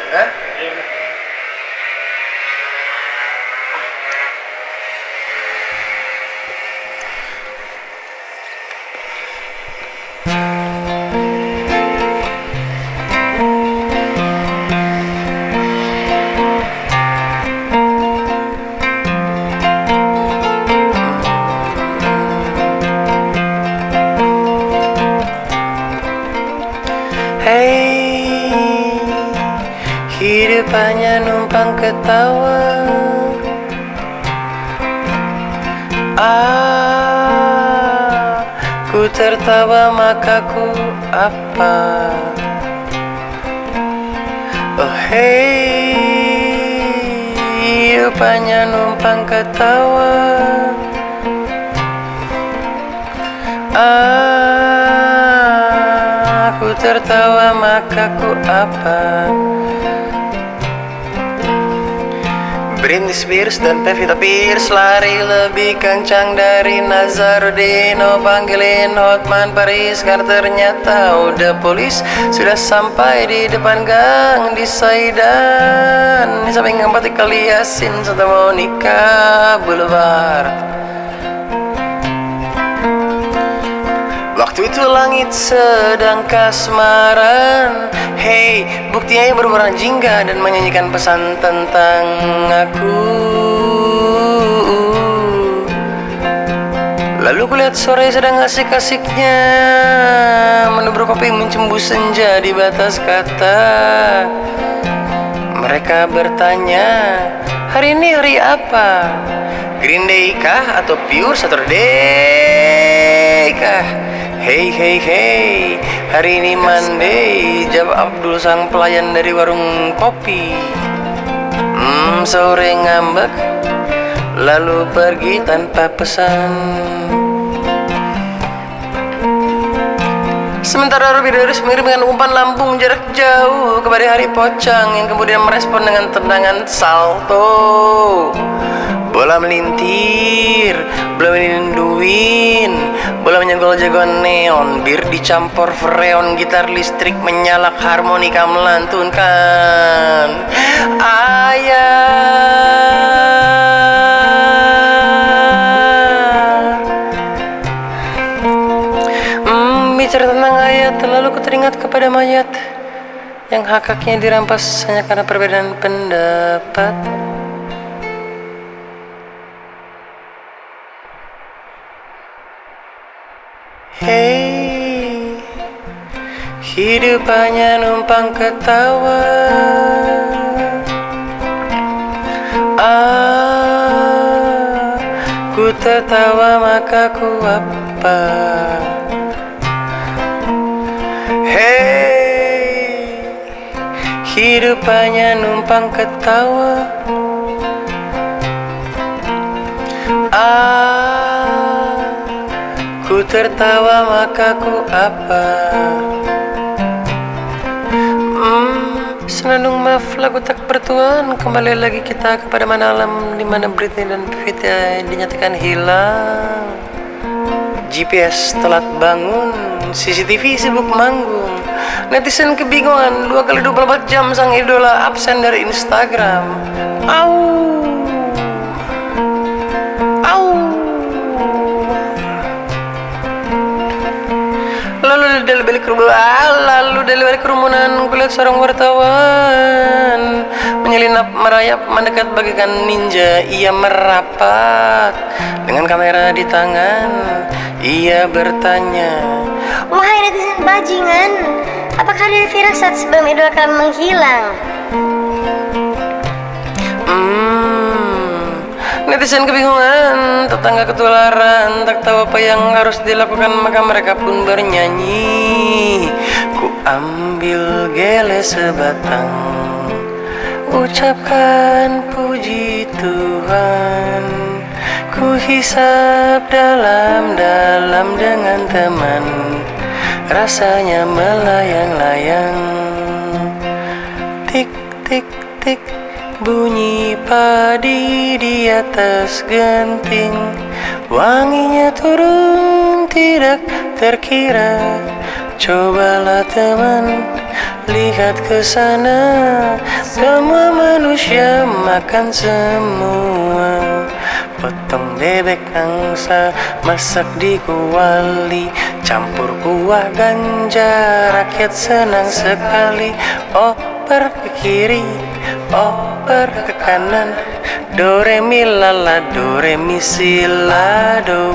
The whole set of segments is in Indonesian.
Hah? Hey, hidup hanya numpang ketawa. Ku tertawa maka ku apa? Oh hey, hidup hanya numpang ketawa. Aku tertawa maka ku apa? Britney Spears dan Pevita Pierce lari lebih kencang dari Nazarudin. Oh panggilin Hotman Paris karena ternyata udah polis sudah sampai di depan gang di Saidan, di samping Patika Yasin Santa Monica Boulevard. Waktu itu langit sedang kasmaran. Hey, buktinya berwarna jingga dan menyanyikan pesan tentang aku. Lalu kulihat sore sedang asik-asiknya menubruk kopi mencembu senja di batas kata. Mereka bertanya, hari ini hari apa? Green Day kah atau Pure Saturday kah? Hey hey hey, hari ini Monday, jawab Abdul sang pelayan dari warung kopi. Sore ngambek, lalu pergi tanpa pesan. Sementara Robby Darwis mengirimkan umpan lambung jarak jauh kepada Hari Pocang yang kemudian merespon dengan tendangan salto. Bola melintir, bola meninduin, bola menyenggol jagoan neon, bir dicampur freon, gitar listrik menyalak, harmonika melantunkan ayat. Bicara tentang ayat, lalu ku teringat kepada mayat yang hak-haknya dirampas hanya karena perbedaan pendapat. Hey, hidup hanya numpang ketawa. Ku tertawa maka ku apa? Hey, hidup hanya numpang ketawa. Ku tertawa maka ku apa? Senandung maaf lagu tak bertuan. Kembali lagi kita kepada mana alam di mana Britney dan Pevita dinyatakan hilang. GPS telat bangun, CCTV sibuk manggung, netizen kebingungan 2x24 jam sang idola absen dari Instagram. Lalu dari balik kerumunan kulihat seorang wartawan menyelinap merayap mendekat bagaikan ninja. Ia merapat dengan kamera di tangan. Ia bertanya, wahai netizen bajingan, apakah ada firasat sebelum idola kalian menghilang? Netizen kebingungan, tetangga ketularan, tak tahu apa yang harus dilakukan, maka mereka pun bernyanyi. Ku ambil gele sebatang, ucapkan puji Tuhan. Ku hisap dalam-dalam dengan teman, rasanya melayang-layang. Tik tik tik, bunyi padi di atas genting, wanginya turun tidak terkira. Cobalah teman, lihat ke sana, semua manusia makan semua. Potong bebek angsa, masak di kuali, campur kuah ganja, rakyat senang sekali. Oper ke kiri, oper ke kanan, do re mi la la, do re mi si la do.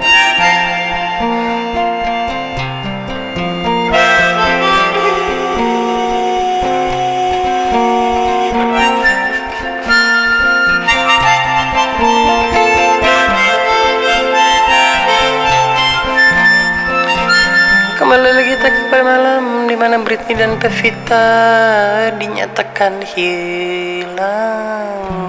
Kembali lagi kita ke malam di mana Britney dan Pevita dinyatakan hilang.